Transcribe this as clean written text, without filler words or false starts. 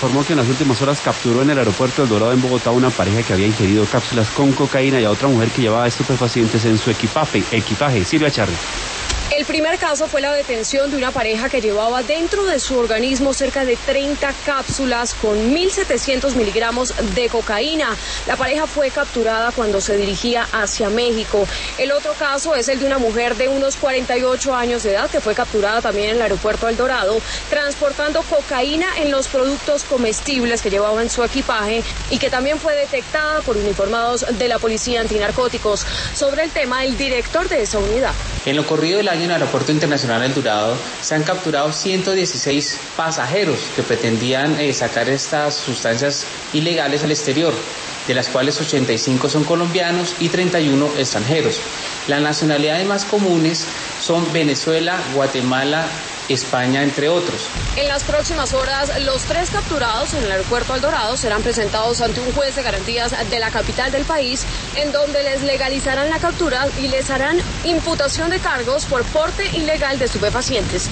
informó que en las últimas horas capturó en el aeropuerto del Dorado en Bogotá una pareja que había ingerido cápsulas con cocaína y a otra mujer que llevaba estupefacientes en su equipaje. Silvia Charri. El primer caso fue la detención de una pareja que llevaba dentro de su organismo cerca de 30 cápsulas con 1.700 miligramos de cocaína. La pareja fue capturada cuando se dirigía hacia México. El otro caso es el de una mujer de unos 48 años de edad que fue capturada también en el aeropuerto del Dorado, transportando cocaína en los productos comestibles que llevaba en su equipaje y que también fue detectada por uniformados de la Policía Antinarcóticos. Sobre el tema, el director de esa unidad. En lo corrido del año en el Aeropuerto Internacional El Dorado se han capturado 116 pasajeros que pretendían sacar estas sustancias ilegales al exterior, de las cuales 85 son colombianos y 31 extranjeros. Las nacionalidades más comunes son Venezuela, Guatemala, España, entre otros. En las próximas horas, los 3 capturados en el aeropuerto El Dorado serán presentados ante un juez de garantías de la capital del país, en donde les legalizarán la captura y les harán imputación de cargos por porte ilegal de estupefacientes.